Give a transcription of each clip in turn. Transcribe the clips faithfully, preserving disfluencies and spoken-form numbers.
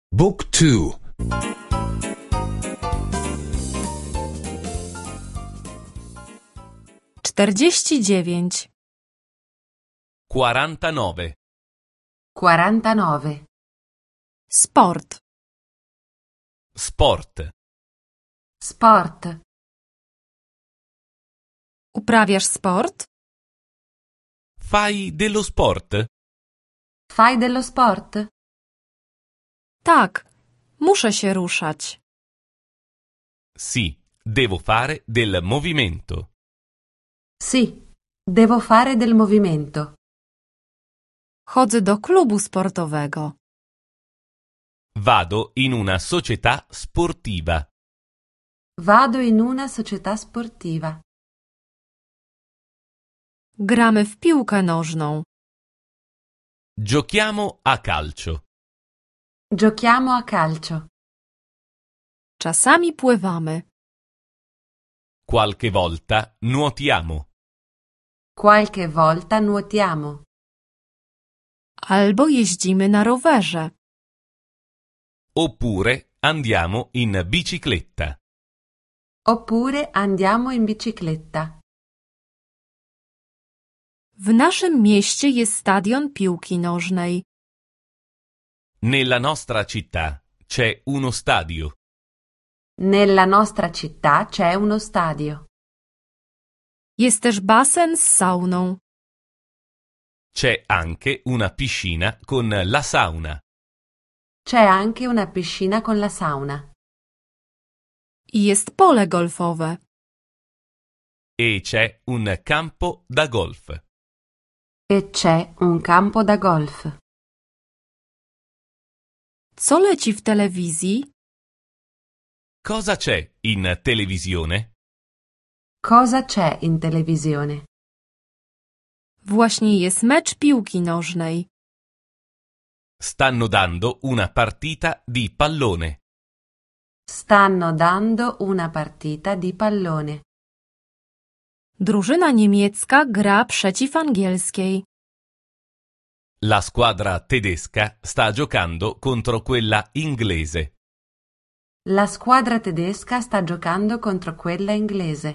Book two. czterdzieści dziewięć. quarantanove. quarantanove. Sport. Sport. Sport. Uprawiasz sport? Fai dello sport? Fai dello sport? Tak, muszę się ruszać. Sì, devo fare del movimento. Sì, devo fare del movimento. Chodzę do klubu sportowego. Vado in una società sportiva. Vado in una società sportiva. Gramy w piłkę nożną. Giochiamo a calcio. Giochiamo a calcio. Czasami pływamy. Qualche volta nuotiamo. Qualche volta nuotiamo. Albo jeździmy na rowerze. Oppure andiamo in bicicletta. Oppure andiamo in bicicletta. W naszym mieście jest stadion piłki nożnej. Nella nostra città c'è uno stadio. Nella nostra città c'è uno stadio. Jest też basen z sauną. C'è anche una piscina con la sauna. C'è anche una piscina con la sauna. I jest pole golfowe. E c'è un campo da golf. E c'è un campo da golf. Co leci w telewizji? Cosa c'è in televisione? Cosa c'è in televisione? Właśnie jest mecz piłki nożnej. Stanno dando una partita di pallone. Stanno dando una partita di pallone. Drużyna niemiecka gra przeciw angielskiej. La squadra tedesca sta giocando contro quella inglese. La squadra tedesca sta giocando contro quella inglese.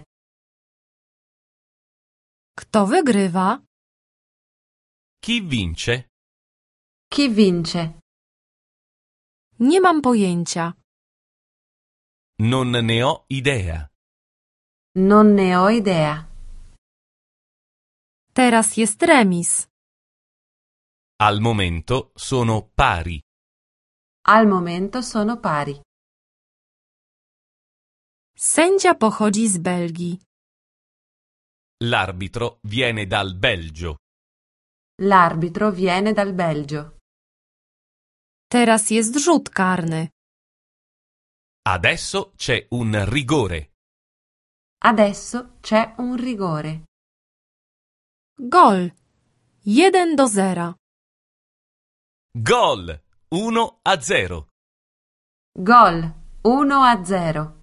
Kto wygrywa? Chi vince? Chi vince? Nie mam pojęcia. Non ne ho idea. Non ne ho idea. Teraz jest remis. Al momento sono pari. Al momento sono pari. Sędzia pochodzi z Belgii. L'arbitro viene dal Belgio. L'arbitro viene dal Belgio. Teraz jest rzut karny. Adesso c'è un rigore. Adesso c'è un rigore. Gol. jeden do zera. Gol! uno a zero. Gol uno a zero.